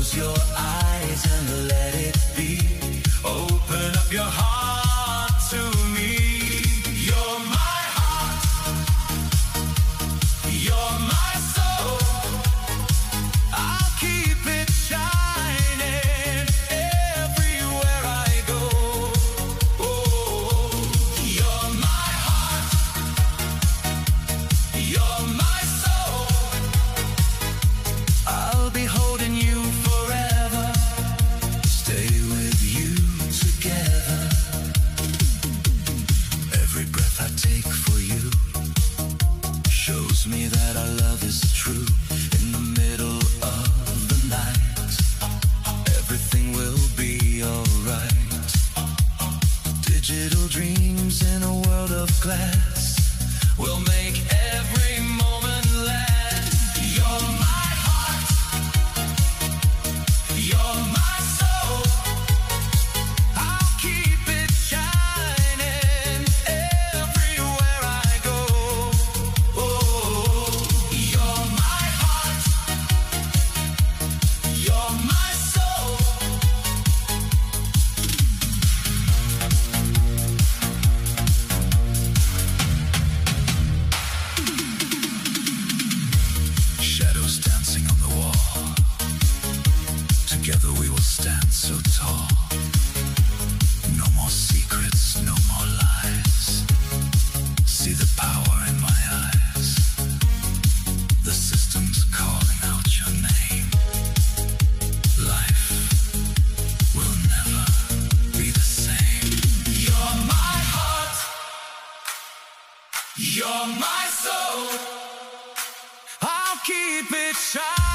Close your eyes and let it be. Open up your heart to me. You're my heart. You're my soul. I'll keep it shining everywhere I go. Oh, you're my heart. You're my soul. I'll be holding you forever. Stay with you together. Every breath I take for you shows me that our love is true. In the middle of the night, everything will be alright. Digital dreams in a world of glass will make every moment last. You're my heart. You're my soul. I'll keep it shining everywhere I go. Oh, you're my heart. You're my soul. Shadows dancing on the wall. Together we will stand so tall. No more secrets, no more lies. See the power in my eyes. The system's calling out your name. Life will never be the same. You're my heart. You're my soul. I'll keep it shining